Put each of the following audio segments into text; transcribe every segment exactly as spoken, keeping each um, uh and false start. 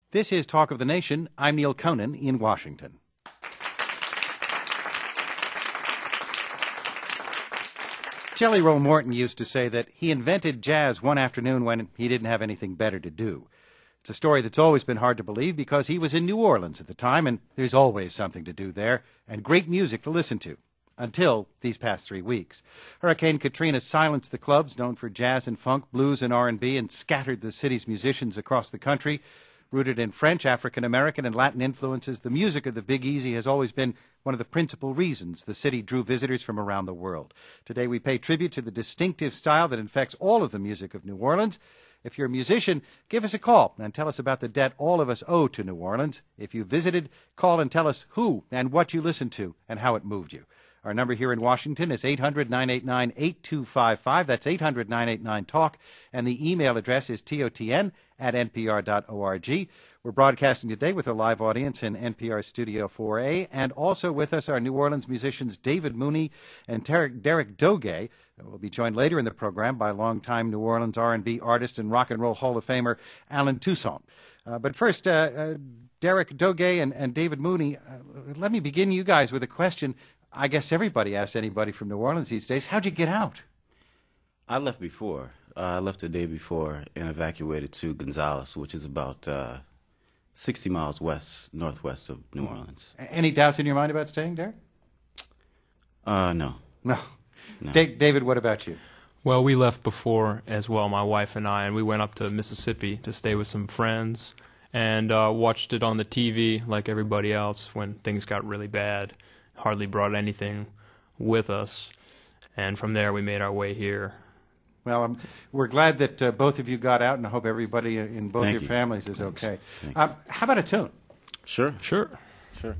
This is Talk of the Nation. I'm Neil Conan in Washington. Jelly Roll Morton used to say that he invented jazz one afternoon when he didn't have anything better to do. It's a story that's always been hard to believe because he was in New Orleans at the time, and there's always something to do there and great music to listen to. Until these past three weeks. Hurricane Katrina silenced the clubs known for jazz and funk, blues and R and B and scattered the city's musicians across the country. Rooted in French, African American, and Latin influences, the music of the Big Easy has always been one of the principal reasons the city drew visitors from around the world. Today we pay tribute to the distinctive style that infects all of the music of New Orleans. If you're a musician, give us a call and tell us about the debt all of us owe to New Orleans. If you visited, call and tell us who and what you listened to and how it moved you. Our number here in Washington is eight hundred, nine eight nine, eight two five five. That's eight hundred, nine eight nine, talk. And the email address is totn at npr dot org. We're broadcasting today with a live audience in N P R Studio four A. And also with us are New Orleans musicians David Mooney and Derek, Derek Doge. We'll be joined later in the program by longtime New Orleans R and B artist and Rock and Roll Hall of Famer Allen Toussaint. Uh, but first, uh, uh, Derek Doge and, and David Mooney, uh, let me begin you guys with a question. I guess everybody asks anybody from New Orleans these days, how'd you get out? I left before. Uh, I left the day before and evacuated to Gonzales, which is about uh, sixty miles west, northwest of New Orleans. Any doubts in your mind about staying, Derek? Uh, no. No. no. Da- David, what about you? Well, we left before as well, my wife and I, and we went up to Mississippi to stay with some friends and uh, watched it on the T V like everybody else when things got really bad. Hardly brought anything with us, and from there we made our way here. Well, um, we're glad that uh, both of you got out, and I hope everybody in both Thank your you. families is Thanks. okay. Thanks. Um, how about a tune? Sure. Sure. Sure.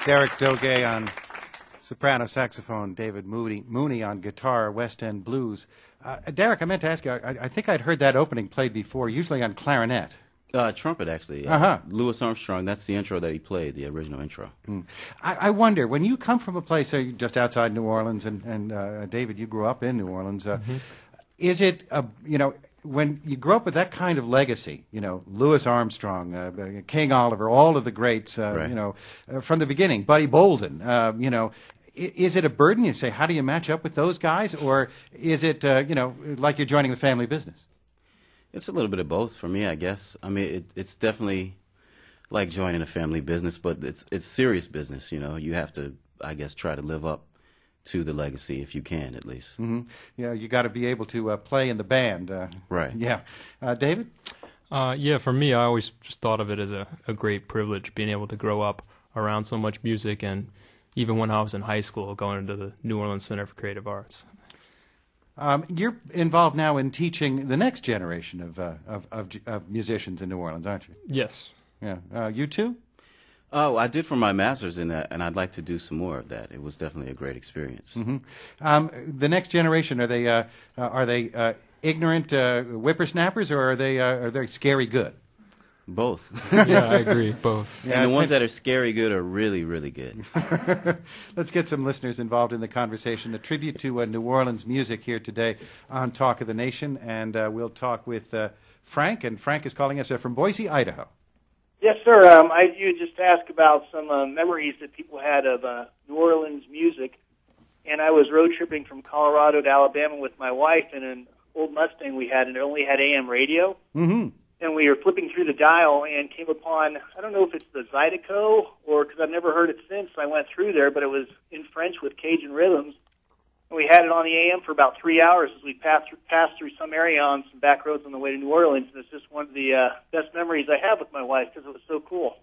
Derek Doge on soprano saxophone, David Mooney, Mooney on guitar, West End blues. Uh, Derek, I meant to ask you, I, I think I'd heard that opening played before, usually on clarinet. Uh, trumpet, actually. Uh-huh. Uh, Louis Armstrong, that's the intro that he played, the original intro. Mm. I, I wonder, when you come from a place uh, just outside New Orleans, and, and uh, David, you grew up in New Orleans, uh, mm-hmm. is it, uh, you know, when you grow up with that kind of legacy, you know, Louis Armstrong, uh, King Oliver, all of the greats, uh, right. you know, uh, from the beginning, Buddy Bolden, uh, you know, I- is it a burden? You say, how do you match up with those guys? Or is it, uh, you know, like you're joining the family business? It's a little bit of both for me, I guess. I mean, it, it's definitely like joining a family business, but it's it's serious business, you know. You have to, I guess, try to live up to the legacy if you can, at least. Mm-hmm. Yeah, you got to be able to uh, play in the band. Uh, right. Yeah. Uh, David? Uh, yeah, for me, I always just thought of it as a, a great privilege being able to grow up around so much music, and even when I was in high school, going into the New Orleans Center for Creative Arts. Um, you're involved now in teaching the next generation of, uh, of, of of musicians in New Orleans, aren't you? Yes. Yeah. Uh, you too? Oh, I did for my master's in that, and I'd like to do some more of that. It was definitely a great experience. Mm-hmm. Um, the next generation, are they uh, uh, are they uh, ignorant uh, whippersnappers, or are they uh, are they scary good? Both. Yeah, I agree. Both. And the ones that are scary good are really, really good. Let's get some listeners involved in the conversation. A tribute to uh, New Orleans music here today on Talk of the Nation, and uh, we'll talk with uh, Frank, and Frank is calling us uh, from Boise, Idaho. Yes, sir. Um, I you just asked about some uh, memories that people had of uh, New Orleans music, and I was road tripping from Colorado to Alabama with my wife in an old Mustang we had, and it only had A M radio. Mm-hmm. And we were flipping through the dial and came upon, I don't know if it's the Zydeco, or because I've never heard it since. I went through there, but it was in French with Cajun rhythms. And we had it on the A M for about three hours as we passed through, passed through some area on some back roads on the way to New Orleans. And it's just one of the uh, best memories I have with my wife because it was so cool.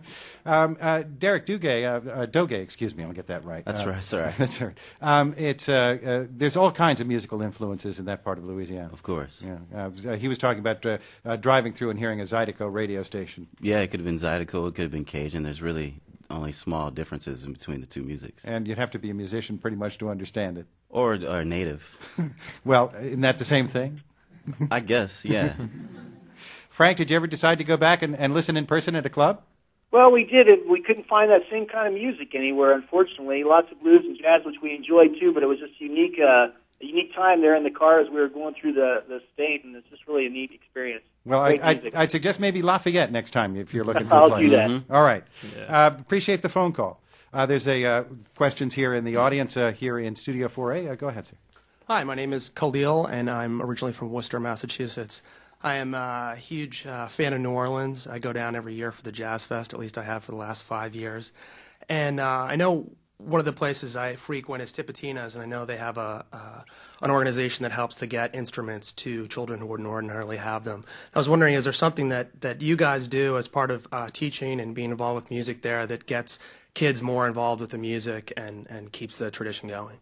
um, uh, Derek Duguay, uh, uh, Doge, excuse me, I'll get that right. That's uh, right, sorry. That's right. Um, it's, uh, uh, there's all kinds of musical influences in that part of Louisiana. Of course. Yeah, uh, he was talking about uh, uh, driving through and hearing a Zydeco radio station. Yeah, it could have been Zydeco, it could have been Cajun. There's really only small differences in between the two musics. And you'd have to be a musician pretty much to understand it. Or, or native. Well, isn't that the same thing? I guess, yeah. Frank, did you ever decide to go back and, and listen in person at a club? Well, we did it. We couldn't find that same kind of music anywhere, unfortunately. Lots of blues and jazz, which we enjoyed too, but it was just unique, uh, a unique time there in the car as we were going through the, the state, and it's just really a neat experience. Well, I, I, I'd suggest maybe Lafayette next time if you're looking for I'll a place. do that. Mm-hmm. All right. Yeah. Uh, appreciate the phone call. Uh, there's a uh, questions here in the audience uh, here in Studio four A. Uh, go ahead, sir. Hi, my name is Khalil, and I'm originally from Worcester, Massachusetts. I am a huge uh, fan of New Orleans. I go down every year for the Jazz Fest, at least I have for the last five years. And uh, I know one of the places I frequent is Tipitina's, and I know they have a uh, an organization that helps to get instruments to children who wouldn't ordinarily have them. I was wondering, is there something that, that you guys do as part of uh, teaching and being involved with music there that gets kids more involved with the music and, and keeps the tradition going?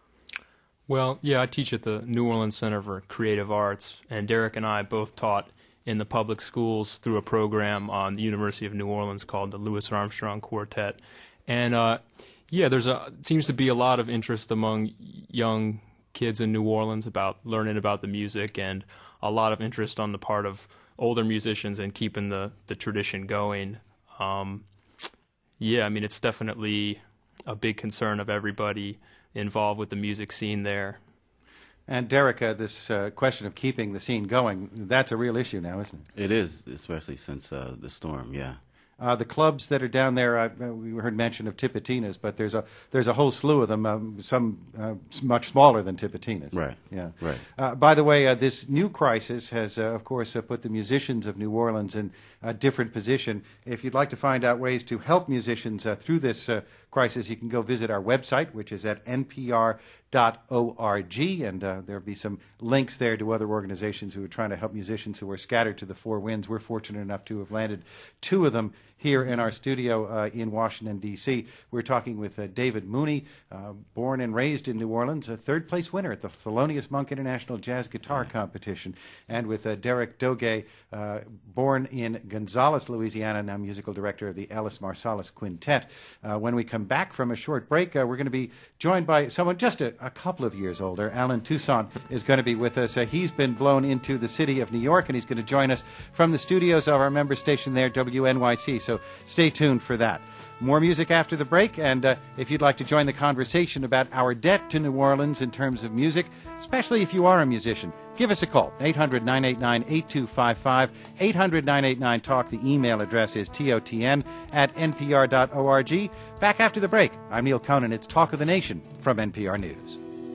Well, yeah, I teach at the New Orleans Center for Creative Arts, and Derek and I both taught in the public schools through a program on the University of New Orleans called the Louis Armstrong Quartet. And uh, yeah, there's a seems to be a lot of interest among young kids in New Orleans about learning about the music, and a lot of interest on the part of older musicians in keeping the, the tradition going. Um, yeah, I mean, it's definitely a big concern of everybody involved with the music scene there. And Derek, uh, this uh, question of keeping the scene going, that's a real issue now, isn't it? It is, especially since uh, the storm, yeah. Uh, the clubs that are down there, uh, we heard mention of Tipitina's, but there's a there's a whole slew of them, um, some uh, much smaller than Tipitina's. Right. Yeah. Right. Uh, by the way, uh, this new crisis has, uh, of course, uh, put the musicians of New Orleans in a different position. If you'd like to find out ways to help musicians uh, through this uh, crisis, you can go visit our website, which is at n p r dot org, and uh, there'll be some links there to other organizations who are trying to help musicians who are scattered to the four winds. We're fortunate enough to have landed two of them here in our studio uh, in Washington, D C We're talking with uh, David Mooney, uh, born and raised in New Orleans, a third-place winner at the Thelonious Monk International Jazz Guitar Competition, and with uh, Derek Doge, uh, born in Gonzales, Louisiana, now musical director of the Ellis Marsalis Quintet. Uh, when we come back from a short break, uh, we're going to be joined by someone just a, a couple of years older. Alan Toussaint is going to be with us. Uh, he's been blown into the city of New York, and he's going to join us from the studios of our member station there, W N Y C. So stay tuned for that. More music after the break, and uh, if you'd like to join the conversation about our debt to New Orleans in terms of music, especially if you are a musician, give us a call, eight hundred, nine eight nine, eight two five five, eight hundred, nine eight nine, talk. The email address is totn at npr dot org. Back after the break, I'm Neil Conan. It's Talk of the Nation from N P R News.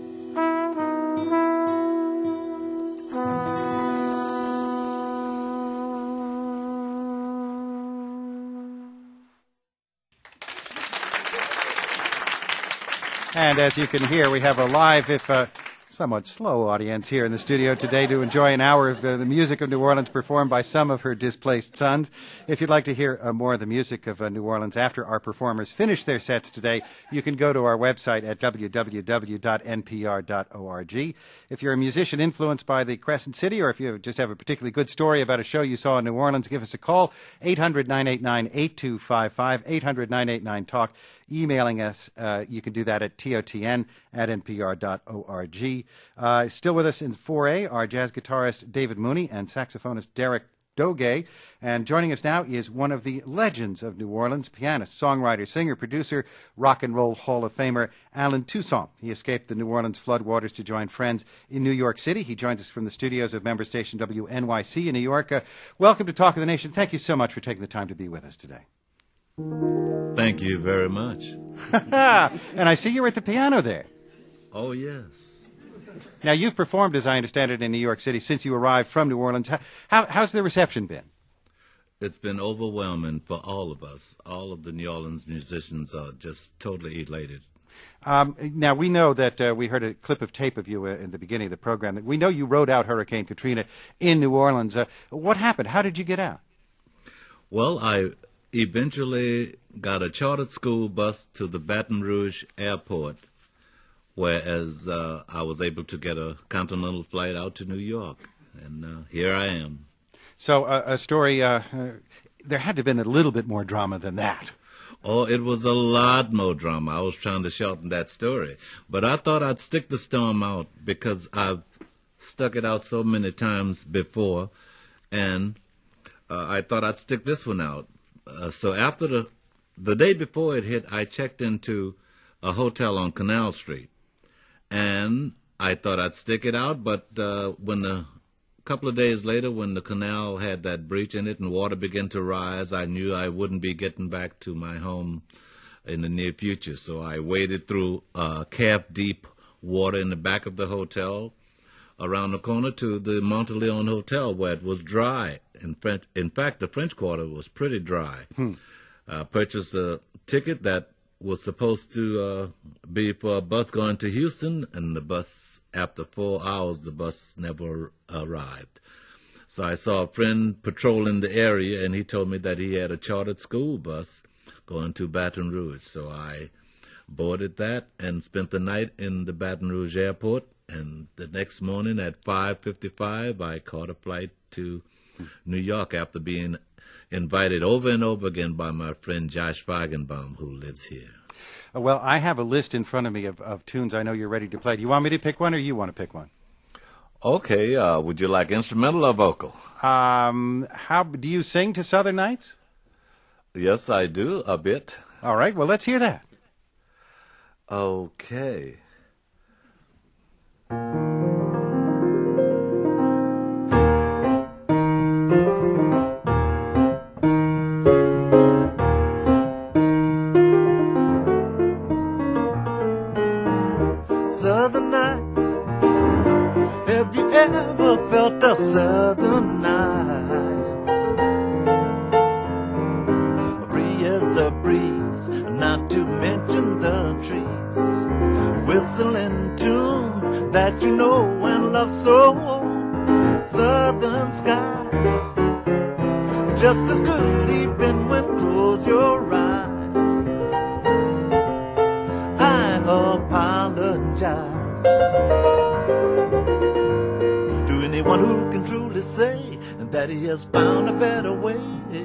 And as you can hear, we have a live, if uh, somewhat slow audience here in the studio today to enjoy an hour of uh, the music of New Orleans performed by some of her displaced sons. If you'd like to hear uh, more of the music of uh, New Orleans after our performers finish their sets today, you can go to our website at w w w dot n p r dot org. If you're a musician influenced by the Crescent City, or if you just have a particularly good story about a show you saw in New Orleans, give us a call, eight hundred, nine eight nine, eight two five five, eight hundred, nine eight nine, talk. Emailing us, uh, you can do that at totn at n p r dot org. Uh, still with us in four A are jazz guitarist David Mooney and saxophonist Derek Doge. And joining us now is one of the legends of New Orleans, pianist, songwriter, singer, producer, rock and roll Hall of Famer Alan Toussaint. He escaped the New Orleans floodwaters to join friends in New York City. He joins us from the studios of member station W N Y C in New York. Uh, welcome to Talk of the Nation. Thank you so much for taking the time to be with us today. Thank you very much. And I see you're at the piano there. Oh, yes. Now, you've performed, as I understand it, in New York City since you arrived from New Orleans. How, how, how's the reception been? It's been overwhelming for all of us. All of the New Orleans musicians are just totally elated. Um, now, we know that uh, we heard a clip of tape of you uh, in the beginning of the program. That we know you rode out Hurricane Katrina in New Orleans. Uh, what happened? How did you get out? Well, I eventually got a chartered school bus to the Baton Rouge airport, whereas uh, I was able to get a continental flight out to New York, and uh, here I am. So uh, a story, uh, uh, there had to have been a little bit more drama than that. Oh, it was a lot more drama. I was trying to shorten that story, but I thought I'd stick the storm out because I've stuck it out so many times before, and uh, I thought I'd stick this one out. Uh, so after the the day before it hit, I checked into a hotel on Canal Street, and I thought I'd stick it out. But uh, when the a couple of days later, when the canal had that breach in it and water began to rise, I knew I wouldn't be getting back to my home in the near future. So I waded through uh, calf-deep water in the back of the hotel, around the corner to the Monteleone Hotel, where it was dry. In, French, in fact, the French Quarter was pretty dry. Hmm. Uh, purchased a ticket that was supposed to uh, be for a bus going to Houston, and the bus, after four hours, the bus never arrived. So I saw a friend patrolling the area, and he told me that he had a chartered school bus going to Baton Rouge. So I boarded that and spent the night in the Baton Rouge airport. And the next morning at five fifty-five, I caught a flight to New York after being invited over and over again by my friend Josh Feigenbaum, who lives here. Uh, well, I have a list in front of me of, of tunes I know you're ready to play. Do you want me to pick one, or you want to pick one? Okay. Uh, would you like instrumental or vocal? Um, how do you sing to Southern Nights? Yes, I do, a bit. All right. Well, let's hear that. Okay. Southern night, have you ever felt a southern night? Free as a breeze, not to mention the trees, whistling tunes that you know and love so. Southern skies, just as good even when close your eyes. I apologize to anyone who can truly say that he has found a better way.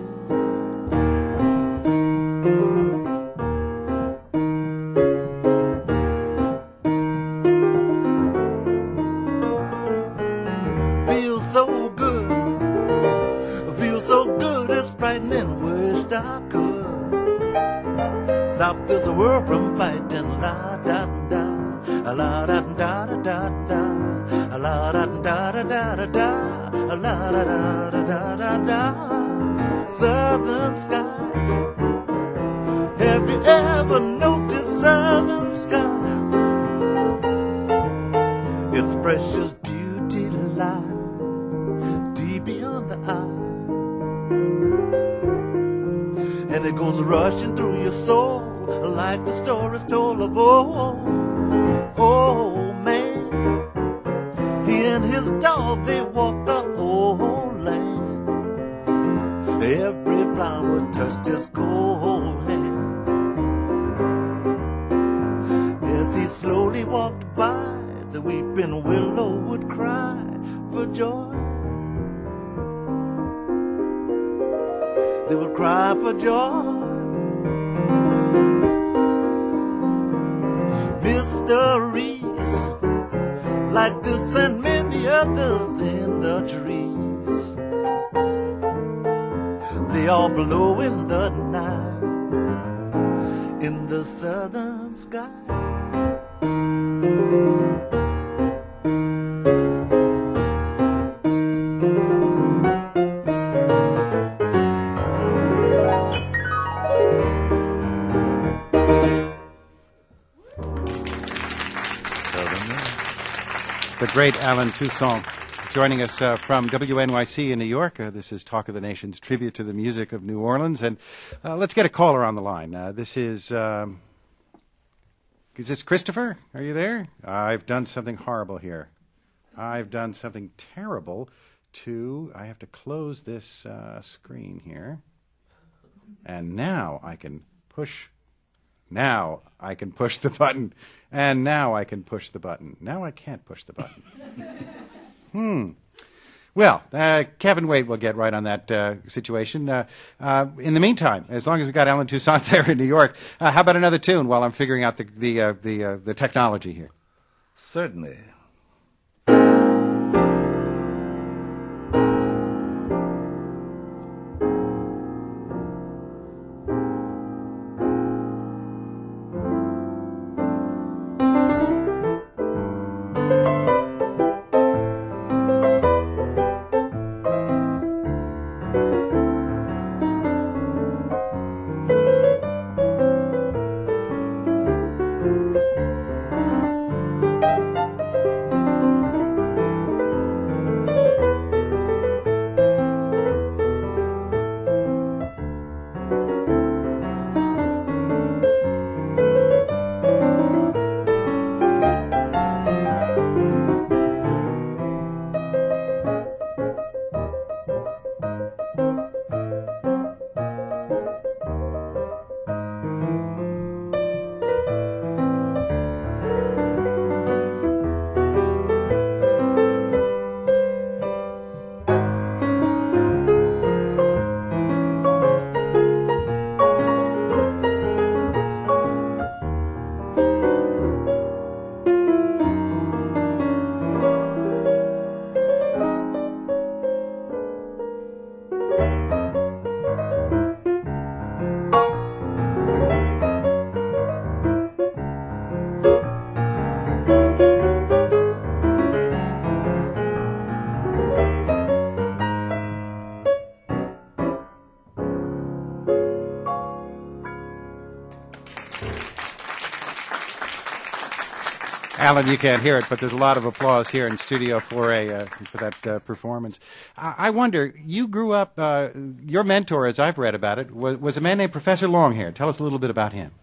Feels so good, feels so good, it's frightening, wished I could stop this world from fighting. La da da, la da da da da da, la da da da da da da, la da da da da da da. Southern skies, have you ever noticed southern skies? Its precious beauty lies deep beyond the eye, and it goes rushing through your soul like the stories told of old. Oh man, he and his dog, they walked the whole land. Every flower touched his cold hand as he slowly walked by. The weeping willow would cry for joy. They would cry for joy. Mysteries like this and many others in the trees, they all blow in the night in the southern sky. The great Alan Toussaint joining us uh, from W N Y C in New York. Uh, this is Talk of the Nation's tribute to the music of New Orleans. And uh, let's get a caller on the line. Uh, this is, um, is this Christopher? Are you there? I've done something horrible here. I've done something terrible to, I have to close this uh, screen here. And now I can push, now I can push the button. And now I can push the button. Now I can't push the button. hmm. Well, uh, Kevin Wade will get right on that uh, situation. Uh, uh, in the meantime, as long as we've got Alan Toussaint there in New York, uh, how about another tune while I'm figuring out the the uh, the, uh, the technology here? Certainly. Alan, you can't hear it, but there's a lot of applause here in Studio four A uh, for that uh, performance. I-, I wonder, you grew up, uh, your mentor, as I've read about it, was, was a man named Professor Longhair. Tell us a little bit about him.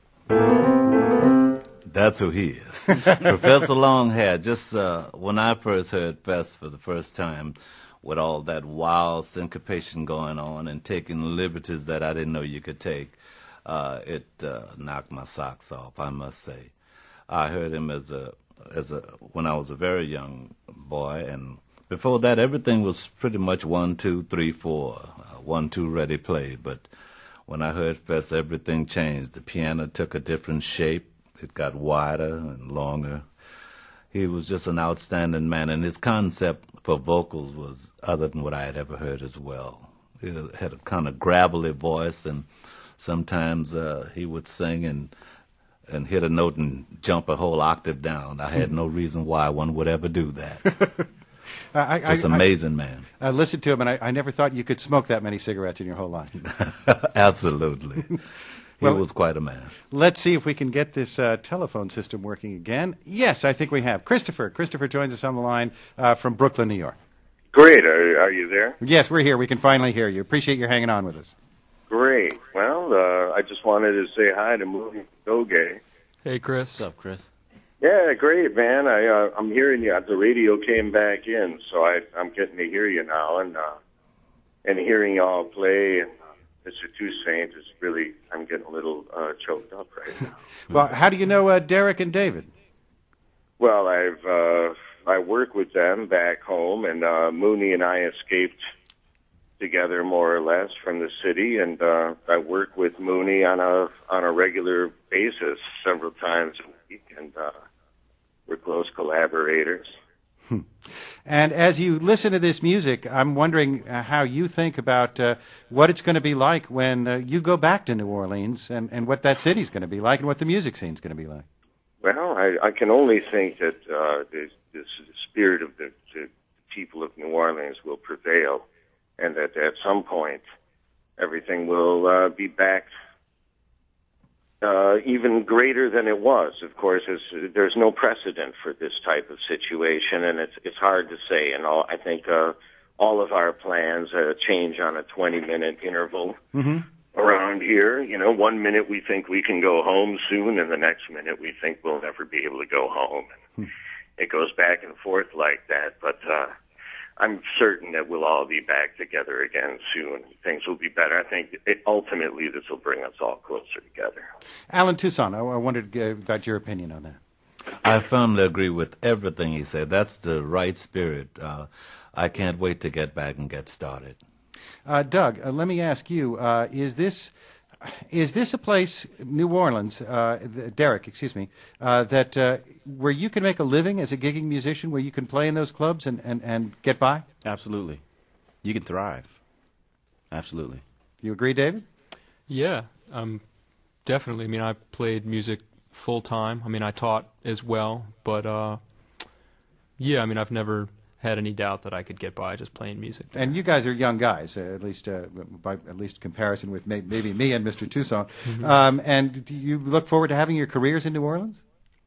That's who he is. Professor Longhair, just uh, when I first heard Fess for the first time, with all that wild syncopation going on and taking liberties that I didn't know you could take. Uh, it uh, knocked my socks off, I must say. I heard him as a as a when I was a very young boy, and before that, everything was pretty much one, two, three, four, uh, one, two, ready, play. But when I heard Fess, everything changed. The piano took a different shape. It got wider and longer. He was just an outstanding man, and his concept for vocals was other than what I had ever heard as well. He had a kind of gravelly voice, and sometimes uh, he would sing and and hit a note and jump a whole octave down. I had no reason why one would ever do that. I, Just I, amazing, I, man. I listened to him, and I, I never thought you could smoke that many cigarettes in your whole life. Absolutely. He Well, was quite a man. Let's see if we can get this uh, telephone system working again. Yes, I think we have. Christopher. Christopher joins us on the line uh, from Brooklyn, New York. Great. Are, are you there? Yes, we're here. We can finally hear you. Appreciate your hanging on with us. Great. Well, uh, I just wanted to say hi to Mooney Doge. Hey, Chris. What's up, Chris? Yeah, great, man. I, uh, I'm hearing you. The radio came back in, so I, I'm getting to hear you now, and uh, and hearing you all play. And uh, Mister Toussaint is really, I'm getting a little uh, choked up right now. Well, how do you know uh, Derek and David? Well, I've uh, I work with them back home, and uh, Mooney and I escaped together more or less from the city, and uh, I work with Mooney on a on a regular basis several times a week, and uh, we're close collaborators. And as you listen to this music, I'm wondering uh, how you think about uh, what it's going to be like when uh, you go back to New Orleans, and, and what that city's going to be like, and what the music scene's going to be like. Well, I, I can only think that uh, the, the spirit of the, the people of New Orleans will prevail, and that at some point everything will uh, be back uh, even greater than it was. Of course, it's, there's no precedent for this type of situation, and it's it's hard to say. And all, I think uh, all of our plans uh, change on a twenty-minute interval Mm-hmm. around here. You know, one minute we think we can go home soon, and the next minute we think we'll never be able to go home. Hmm. It goes back and forth like that, but uh, I'm certain that we'll all be back together again soon. Things will be better. I think it, ultimately this will bring us all closer together. Alan Toussaint, I, I wondered uh, about your opinion on that. I firmly agree with everything he said. That's the right spirit. Uh, I can't wait to get back and get started. Uh, Doug, uh, let me ask you: uh, Is this is this a place, New Orleans, uh, th- Derek, excuse me, uh, that uh, where you can make a living as a gigging musician, where you can play in those clubs and, and, and get by? Absolutely. You can thrive. Absolutely. You agree, David? Yeah, um, definitely. I mean, I played music full time. I mean, I taught as well, but uh, yeah, I mean, I've never had any doubt that I could get by just playing music. And you guys are young guys, uh, at least uh, by at least comparison with may- maybe me and Mister Toussaint. Mm-hmm. Um, and do you look forward to having your careers in New Orleans?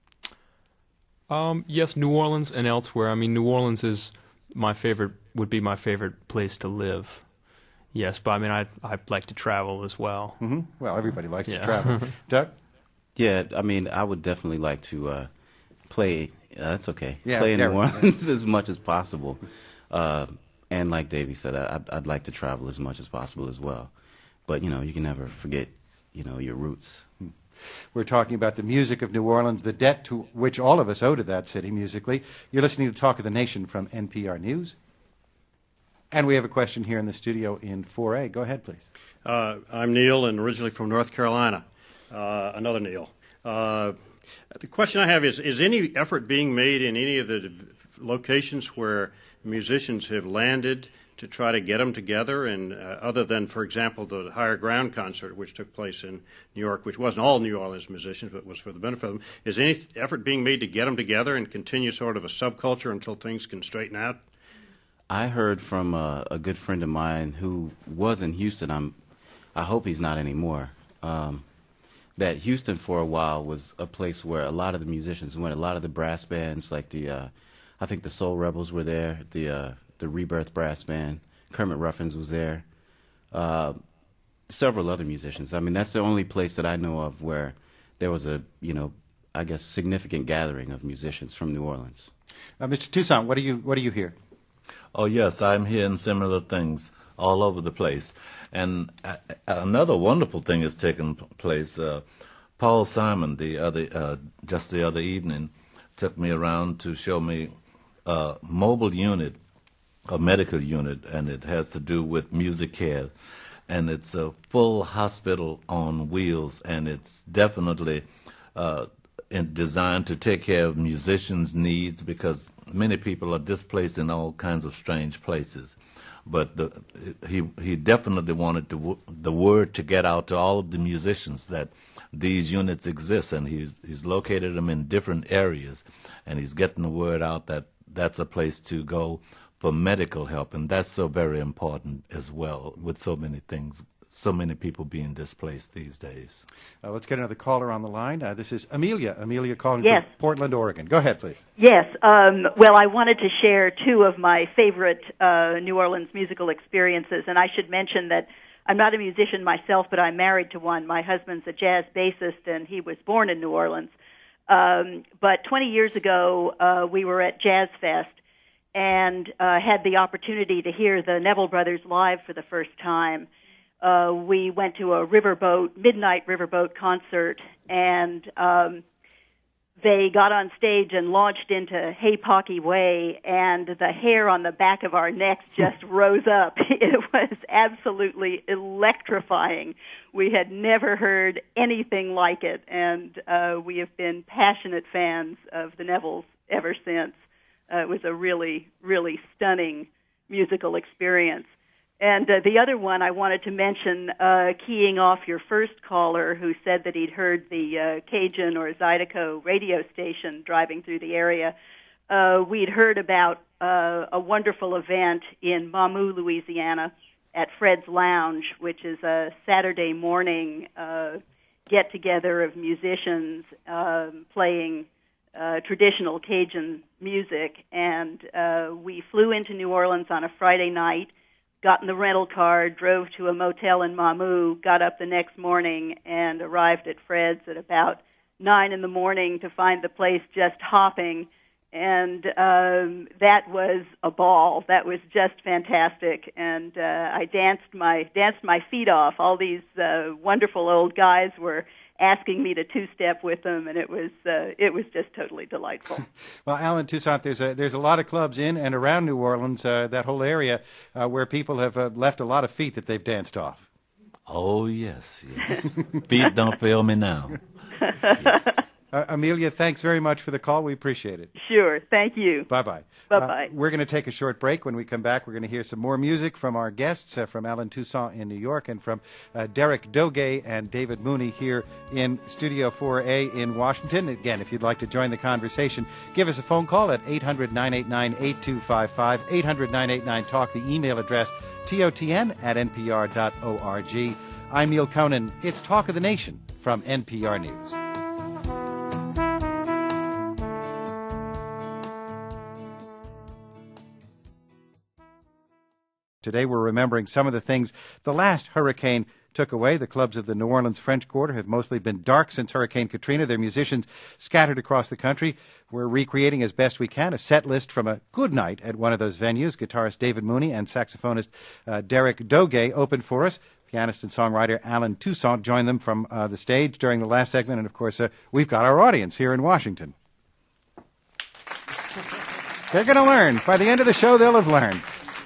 Um, yes, New Orleans and elsewhere. I mean, New Orleans is my favorite, would be my favorite place to live. Yes, but I mean, I'd, I'd like to travel as well. Mm-hmm. Well, everybody likes Yeah. to travel. Doug? Yeah, I mean, I would definitely like to uh, play. Uh, that's okay. Yeah, play in yeah, New Orleans as much as possible, uh, and like Davey said, I, I'd, I'd like to travel as much as possible as well. But you know, you can never forget, you know, your roots. We're talking about the music of New Orleans, the debt to which all of us owe to that city musically. You're listening to Talk of the Nation from N P R News. And we have a question here in the studio in four A. Go ahead, please. Uh, I'm Neil, and originally from North Carolina. Uh, another Neil. Uh, the question I have is, is any effort being made in any of the locations where musicians have landed to try to get them together, and uh, other than, for example, the Higher Ground concert, which took place in New York, which wasn't all New Orleans musicians, but was for the benefit of them, is any th- effort being made to get them together and continue sort of a subculture until things can straighten out? I heard from a, a good friend of mine who was in Houston. I'm, I hope he's not anymore. Um, that Houston for a while was a place where a lot of the musicians went. A lot of the brass bands, like the, uh, I think the Soul Rebels were there. The uh, the Rebirth Brass Band. Kermit Ruffins was there. Uh, several other musicians. I mean, that's the only place that I know of where there was a, you know, I guess significant gathering of musicians from New Orleans. Uh, Mister Toussaint, what do you what do you hear? Oh, yes, I'm hearing similar things all over the place. And uh, another wonderful thing has taken place. Uh, Paul Simon, the other, uh, just the other evening, took me around to show me a mobile unit, a medical unit, and it has to do with music care. And it's a full hospital on wheels, and it's definitely uh, in, designed to take care of musicians' needs, because many people are displaced in all kinds of strange places. But the, he he definitely wanted to, the word to get out to all of the musicians that these units exist, and he's, he's located them in different areas, and he's getting the word out that that's a place to go for medical help, and that's so very important as well, with so many things, so many people being displaced these days. Uh, let's get another caller on the line. Uh, this is Amelia. Amelia calling Yes. from Portland, Oregon. Go ahead, please. Yes. Um, well, I wanted to share two of my favorite uh, New Orleans musical experiences, and I should mention that I'm not a musician myself, but I'm married to one. My husband's a jazz bassist, and he was born in New Orleans. Um, but twenty years ago, uh, we were at Jazz Fest and uh, had the opportunity to hear the Neville Brothers live for the first time. Uh, we went to a riverboat, midnight riverboat concert, and um, they got on stage and launched into Hey Pocky Way, and the hair on the back of our necks just rose up. It was absolutely electrifying. We had never heard anything like it, and uh, we have been passionate fans of the Nevilles ever since. Uh, it was a really, really stunning musical experience. And uh, the other one I wanted to mention, uh, keying off your first caller who said that he'd heard the uh, Cajun or Zydeco radio station driving through the area. Uh, we'd heard about uh, a wonderful event in Mamou, Louisiana at Fred's Lounge, which is a Saturday morning uh, get-together of musicians uh, playing Uh, traditional Cajun music, and uh, we flew into New Orleans on a Friday night, got in the rental car, drove to a motel in Mamou, got up the next morning, and arrived at Fred's at about nine in the morning to find the place just hopping, and um, that was a ball. That was just fantastic, and uh, I danced my danced my feet off. All these uh, wonderful old guys were asking me to two-step with them, and it was uh, it was just totally delightful. Well, Alan Toussaint, there's a there's a lot of clubs in and around New Orleans, uh, that whole area, uh, where people have uh, left a lot of feet that they've danced off. Oh, yes, yes. Feet don't fail me now. Yes. Uh, Amelia, thanks very much for the call. We appreciate it. Sure. Thank you. Bye-bye. Bye-bye. Uh, we're going to take a short break. When we come back, we're going to hear some more music from our guests, uh, from Alan Toussaint in New York and from uh, Derek Doge and David Mooney here in Studio four A in Washington. Again, if you'd like to join the conversation, give us a phone call at eight hundred, nine eight nine, eight two five five, eight hundred, nine eight nine, talk, the email address, T O T N at N P R dot org. I'm Neil Conan. It's Talk of the Nation from N P R News. Today we're remembering some of the things the last hurricane took away. The clubs of the New Orleans French Quarter have mostly been dark since Hurricane Katrina. Their musicians scattered across the country. We're recreating as best we can a set list from a good night at one of those venues. Guitarist David Mooney and saxophonist uh, Derek Doge opened for us. Pianist and songwriter Alan Toussaint joined them from uh, the stage during the last segment. And, of course, uh, we've got our audience here in Washington. They're going to learn. By the end of the show, they'll have learned.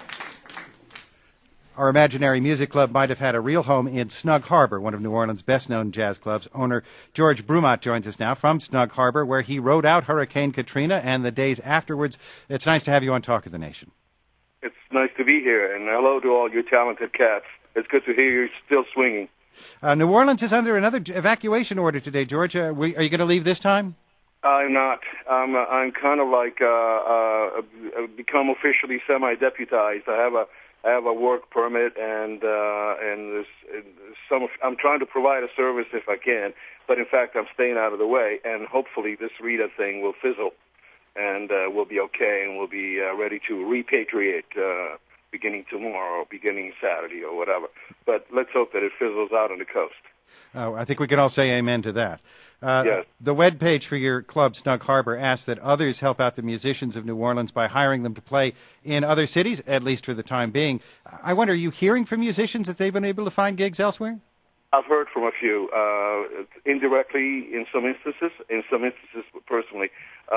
Our Imaginary Music Club might have had a real home in Snug Harbor, one of New Orleans' best-known jazz clubs. Owner George Brumat joins us now from Snug Harbor, where he rode out Hurricane Katrina and the days afterwards. It's nice to have you on Talk of the Nation. It's nice to be here, and hello to all you talented cats. It's good to hear you're still swinging. Uh, New Orleans is under another evacuation order today, George. Uh, we, are you going to leave this time? I'm not. I'm, uh, I'm kind of like uh, uh, become officially semi-deputized. I have a I have a work permit, and uh, and there's, there's some. I'm trying to provide a service if I can, but in fact, I'm staying out of the way, and hopefully, this Rita thing will fizzle, and uh, we'll be okay, and we'll be uh, ready to repatriate uh, beginning tomorrow, beginning Saturday, or whatever. But let's hope that it fizzles out on the coast. Uh, I think we can all say amen to that. Uh, Yes. The webpage for your club, Snug Harbor, asks that others help out the musicians of New Orleans by hiring them to play in other cities, at least for the time being. I wonder, are you hearing from musicians that they've been able to find gigs elsewhere? I've heard from a few, uh, indirectly in some instances, in some instances personally. Uh,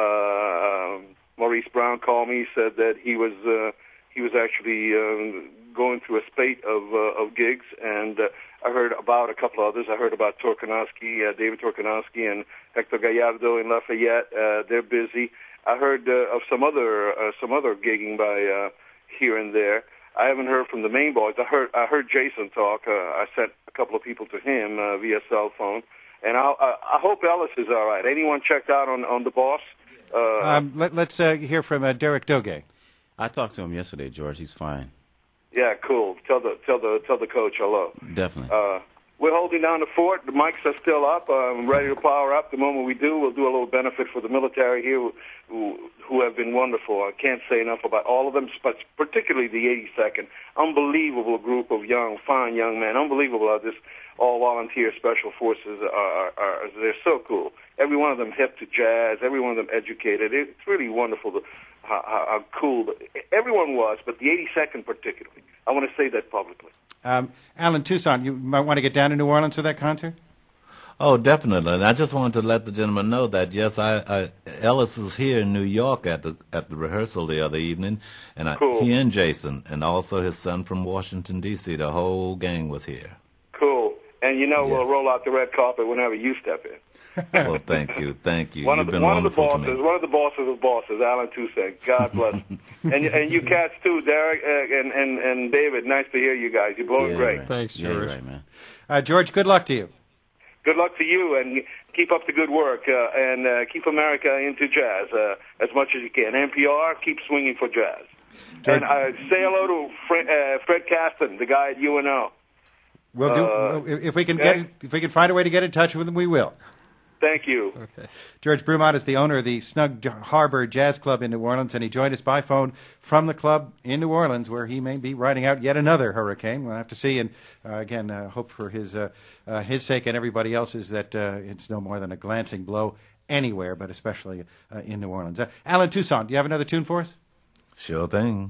um, Maurice Brown called me, said that he was uh, he was actually um, going through a spate of uh, of gigs, and uh, I heard about a couple others. I heard about Torkanowski, uh, David Torkanowski, and Hector Gallardo in Lafayette. Uh, they're busy. I heard uh, of some other uh, some other gigging by uh, here and there. I haven't heard from the main boys. I heard I heard Jason talk. Uh, I sent a couple of people to him uh, via cell phone, and I, I, I hope Ellis is all right. Anyone checked out on on the boss? Uh, Um, let, let's uh, hear from uh, Derek Doge. I talked to him yesterday, George. He's fine. yeah, cool. Tell the tell the tell the coach hello. Definitely. Uh, we're holding down the fort. The mics are still up. I'm ready to power up. The moment we do, we'll do a little benefit for the military here, who, who, who have been wonderful. I can't say enough about all of them, but particularly the eighty-second. Unbelievable group of young, fine young men. Unbelievable how this all-volunteer special forces are, are, are. They're so cool. Every one of them hip to jazz. Every one of them educated. It's really wonderful to, how, how, how cool everyone was, but the eighty-second particularly. I want to say that publicly. Um, Alan Toussaint, you might want to get down to New Orleans for that concert? Oh, definitely. And I just wanted to let the gentleman know that, yes, I, I Ellis was here in New York at the at the rehearsal the other evening, and I, Cool. he and Jason, and also his son from Washington, D C, the whole gang was here. Cool. And you know, we'll Yes. roll out the red carpet whenever you step in. Well, thank you, thank you. One You've of the, been one of the wonderful bosses, to me. one of the bosses of bosses, Alan Toussaint. God bless. and and you cats too, Derek uh, and, and and David. Nice to hear you guys. You're blowing Yeah, great. right. Thanks, Yeah, you're George. right, man. Uh, George, good luck to you. Good luck to you, and keep up the good work, uh, and uh, keep America into jazz uh, as much as you can. N P R, keep swinging for jazz. And uh, say hello to Fred, uh, Fred Caston, the guy at U N O. We'll do Uh, if if we can okay. get if we can find a way to get in touch with him, we will. Thank you. Okay. George Brumont is the owner of the Snug Harbor Jazz Club in New Orleans, and he joined us by phone from the club in New Orleans, where he may be riding out yet another hurricane. We'll have to see, and uh, again, uh, hope for his uh, uh, his sake and everybody else's that uh, it's no more than a glancing blow anywhere, but especially uh, in New Orleans. Uh, Alan Toussaint, do you have another tune for us? Sure thing.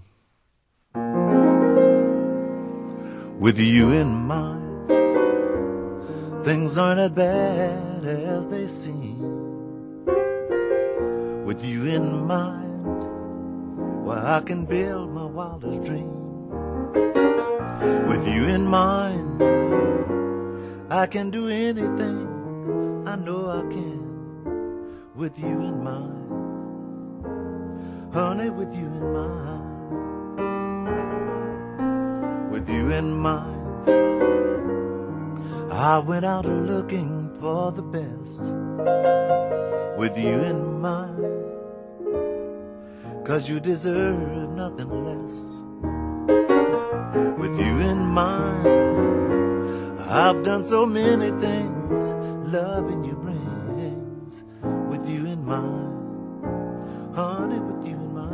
With you in mind, things aren't as bad as they seem. With you in mind, well, I can build my wildest dream. With you in mind, I can do anything, I know I can. With you in mind, honey, with you in mind. With you in mind, I went out looking for the best. With you in mind, 'cause you deserve nothing less. With you in mind, I've done so many things loving you brings. With you in mind, honey, with you in mind.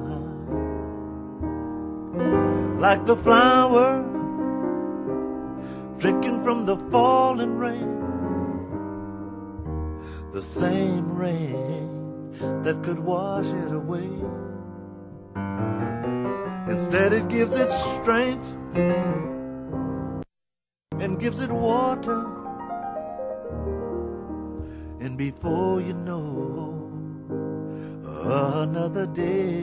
Like the flower drinking from the falling rain, the same rain that could wash it away. Instead it gives it strength and gives it water, and before you know, another day.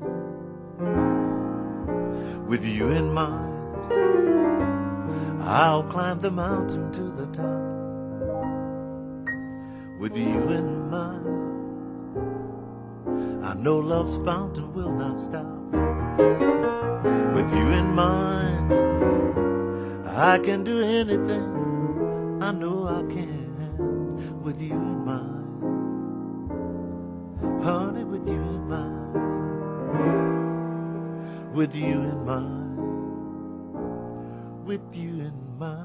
With you in mind, I'll climb the mountain to the top. With you in mind, I know love's fountain will not stop. With you in mind, I can do anything, I know I can. With you in mind, honey, with you in mind. With you in mind, with you in mind.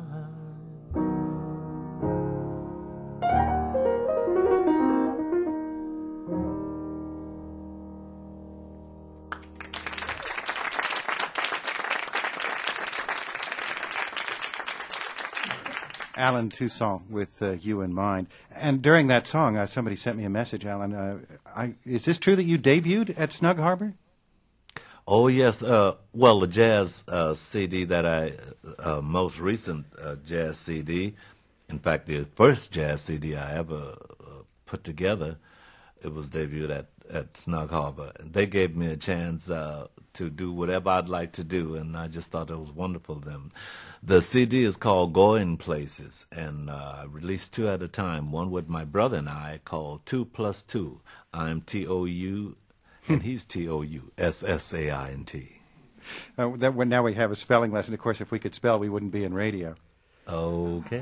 Alan Toussaint with uh, You in Mind. And during that song, uh, somebody sent me a message, Alan. Uh, I, is this true that you debuted at Snug Harbor? Oh, yes. Uh, well, the jazz uh, C D that I, uh, most recent uh, jazz C D, in fact, the first jazz C D I ever uh, put together, it was debuted at, at Snug Harbor. They gave me a chance uh, to do whatever I'd like to do, and I just thought it was wonderful of them. The C D is called Going Places, and uh, I released two at a time, one with my brother and I called Two Plus Two. I'm T O U, and he's T O U, S S A I N T. Uh, that, when now we have a spelling lesson. Of course, if we could spell, we wouldn't be in radio. Okay.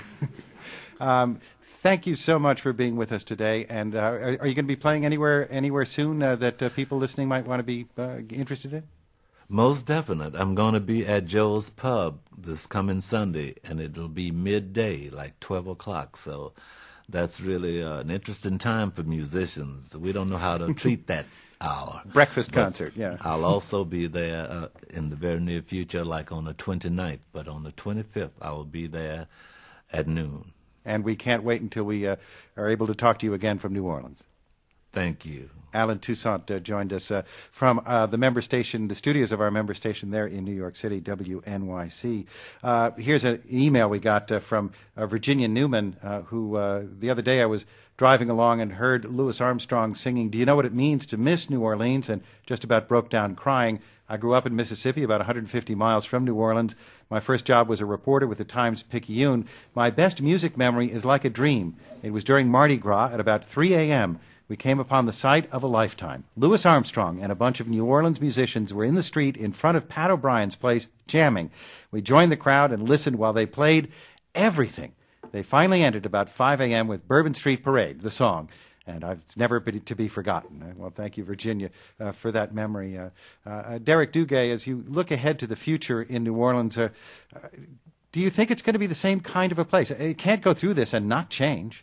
um, thank you so much for being with us today. And uh, are, are you going to be playing anywhere anywhere soon uh, that uh, people listening might want to be uh, interested in? Most definite. I'm going to be at Joe's Pub this coming Sunday, and it'll be midday, like twelve o'clock. So that's really uh, an interesting time for musicians. We don't know how to treat that hour. Breakfast But concert, yeah. I'll also be there uh, in the very near future, like on the twenty-ninth. But on the twenty-fifth, I will be there at noon. And we can't wait until we uh, are able to talk to you again from New Orleans. Thank you. Alan Toussaint uh, joined us uh, from uh, the member station, the studios of our member station there in New York City, W N Y C. Uh, here's an email we got uh, from uh, Virginia Newman, uh, who uh, the other day I was driving along and heard Louis Armstrong singing, "Do you know what it means to miss New Orleans?" and just about broke down crying. I grew up in Mississippi, about one hundred fifty miles from New Orleans. My first job was a reporter with the Times-Picayune. My best music memory is like a dream. It was during Mardi Gras at about three a.m. We came upon the sight of a lifetime. Louis Armstrong and a bunch of New Orleans musicians were in the street in front of Pat O'Brien's place jamming. We joined the crowd and listened while they played everything. They finally ended about five a.m. with Bourbon Street Parade, the song. And I've, it's never be, to be forgotten. Uh, Well, thank you, Virginia, uh, for that memory. Uh, uh, Derek Duguay, as you look ahead to the future in New Orleans, uh, uh, do you think it's going to be the same kind of a place? It can't go through this and not change.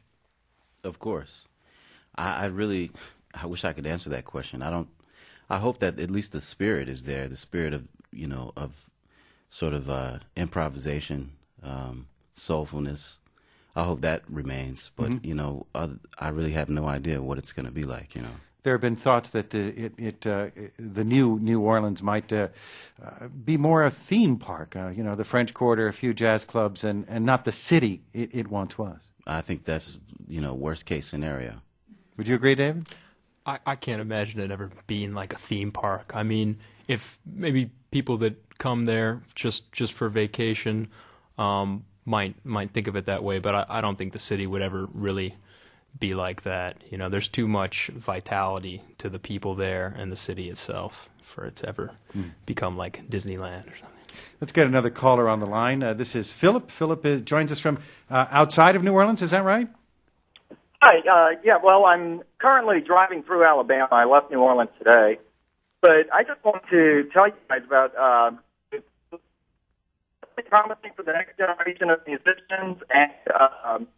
Of course. I, I really, I wish I could answer that question. I don't, I hope that at least the spirit is there, the spirit of, you know, of sort of uh, improvisation, um, soulfulness. I hope that remains. But, Mhm. you know, I, I really have no idea what it's going to be like, you know. There have been thoughts that uh, it, it uh, the new New Orleans might uh, uh, be more a theme park. Uh, you know, the French Quarter, a few jazz clubs, and, and not the city it, it once was. I think that's, you know, worst case scenario. Would you agree, David? I, I can't imagine it ever being like a theme park. I mean, if maybe people that come there just just for vacation um, might might think of it that way, but I, I don't think the city would ever really be like that. You know, there's too much vitality to the people there and the city itself for it to ever Hmm. become like Disneyland or something. Let's get another caller on the line. Uh, this is Philip. Philip is, joins us from uh, outside of New Orleans. Is that right? Hi, uh, yeah, well, I'm currently driving through Alabama. I left New Orleans today. But I just want to tell you guys about uh, it's promising for the next generation of musicians. And uh, um,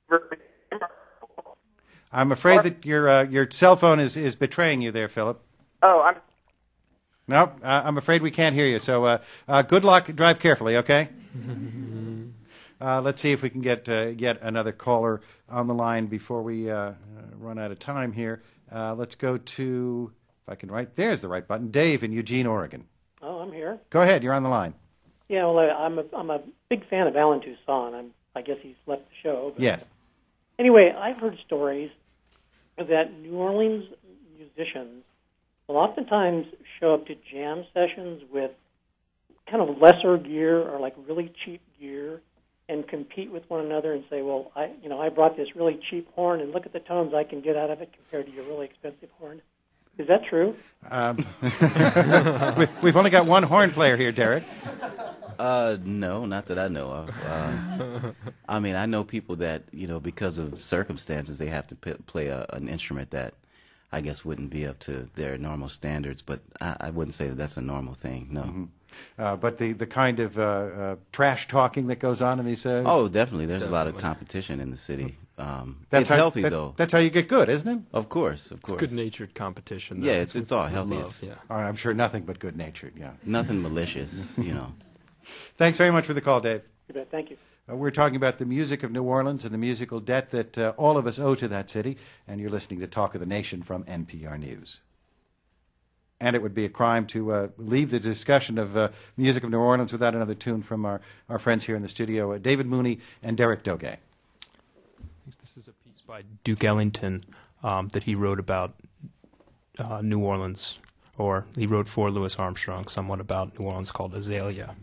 I'm afraid that your uh, your cell phone is, is betraying you there, Philip. oh, I'm No, uh, I'm afraid we can't hear you. So uh, uh, good luck. Drive carefully, okay? Uh, let's see if we can get uh, get another caller on the line before we uh, uh, run out of time here. Uh, let's go to, if I can write, there's the right button, Dave in Eugene, Oregon. Oh, I'm here. Go ahead, you're on the line. Yeah, well, I, I'm a I'm a big fan of Alan Toussaint. I'm I guess he's left the show. But Yes. Anyway, I've heard stories that New Orleans musicians will oftentimes show up to jam sessions with kind of lesser gear or like really cheap gear, and compete with one another and say, well, I you know I brought this really cheap horn, and look at the tones I can get out of it compared to your really expensive horn. Is that true? Um, we, we've only got one horn player here, Derek. Uh, no, not that I know of. Uh, I mean, I know people that, you know, because of circumstances, they have to p- play a, an instrument that I guess wouldn't be up to their normal standards, but I, I wouldn't say that that's a normal thing, no. Mm-hmm. Uh, but the, the kind of uh, uh, trash talking that goes on in these... Uh, Oh, definitely. There's a lot of competition in the city. Um, That's it's how- healthy, that- though. That's how you get good, isn't it? Of course, of course. Good-natured competition. though. Yeah, it's it's all with healthy. love, It's yeah. Oh, I'm sure nothing but good-natured, yeah. nothing malicious, you know. Thanks very much for the call, Dave. You bet. Thank you. Uh, we're talking about the music of New Orleans and the musical debt that uh, all of us owe to that city, and you're listening to Talk of the Nation from N P R News. And it would be a crime to uh, leave the discussion of uh, music of New Orleans without another tune from our, our friends here in the studio, uh, David Mooney and Derek Doge. This is a piece by Duke Ellington um, that he wrote about uh, New Orleans, or he wrote for Louis Armstrong, somewhat about New Orleans, called Azalea.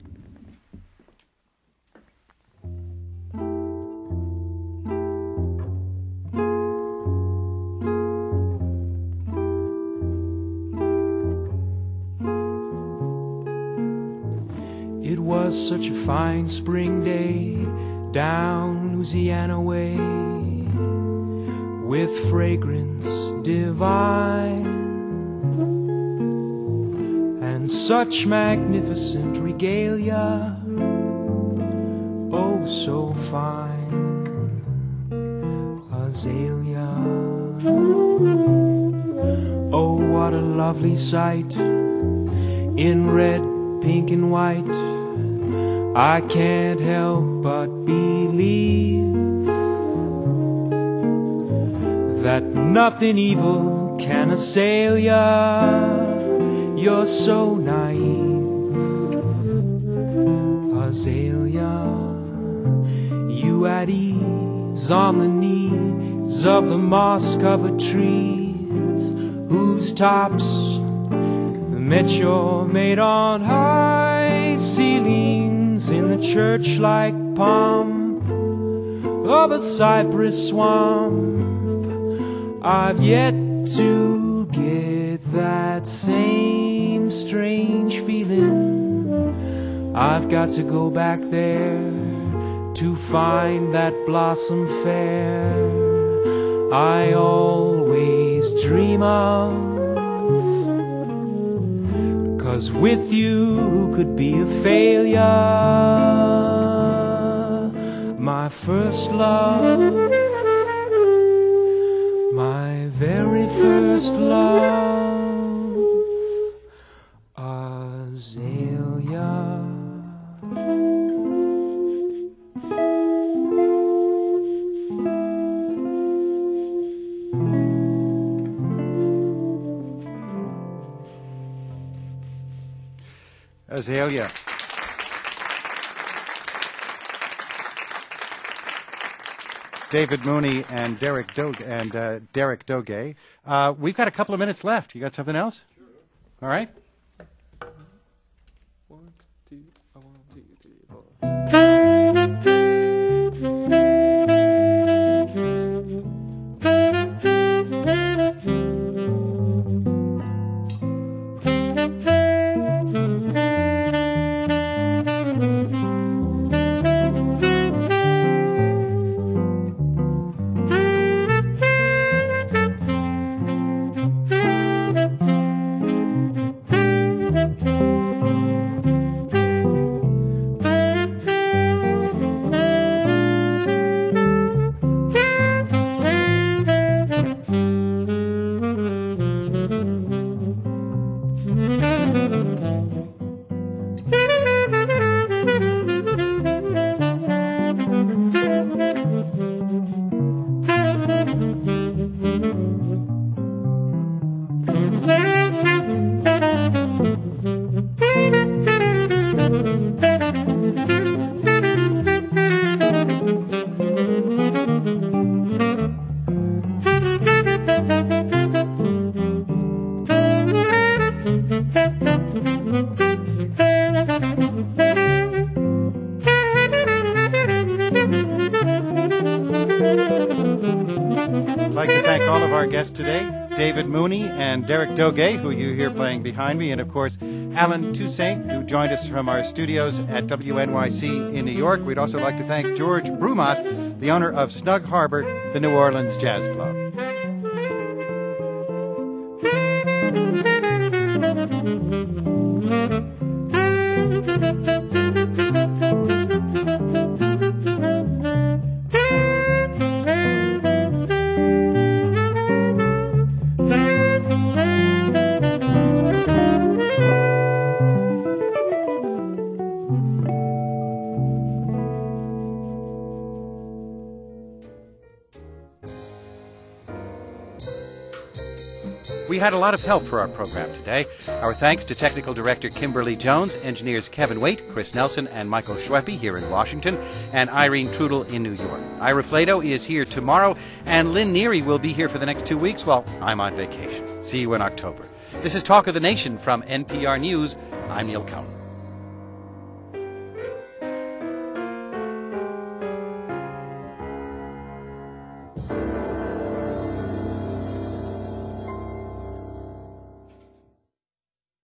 It was such a fine spring day down Louisiana way, with fragrance divine and such magnificent regalia, oh so fine, azalea. Oh, what a lovely sight, in red, pink and white. I can't help but believe that nothing evil can assail ya. You're so naive, azalea. You at ease on the knees of the moss-covered trees, whose tops met your mate on high ceilings. In the church-like pomp of a cypress swamp, I've yet to get that same strange feeling. I've got to go back there to find that blossom fair I always dream of. 'Cause with you who could be a failure, my first love, my very first love, azalea. Azalea. David Mooney and Derek Doge and uh, Derek Doge. Uh, we've got a couple of minutes left. You got something else? Sure. All right. One, two, one, two, three, four. I'd like to thank all of our guests today, David Mooney and Derek Doge, who you hear playing behind me, and of course, Alan Toussaint, who joined us from our studios at W N Y C in New York. We'd also like to thank George Brumat, the owner of Snug Harbor, the New Orleans Jazz Club. We had a lot of help for our program today. Our thanks to Technical Director Kimberly Jones, engineers Kevin Waite, Chris Nelson, and Michael Schweppe here in Washington, and Irene Trudel in New York. Ira Flato is here tomorrow, and Lynn Neary will be here for the next two weeks while I'm on vacation. See you in October. This is Talk of the Nation from N P R News. I'm Neil Cowan.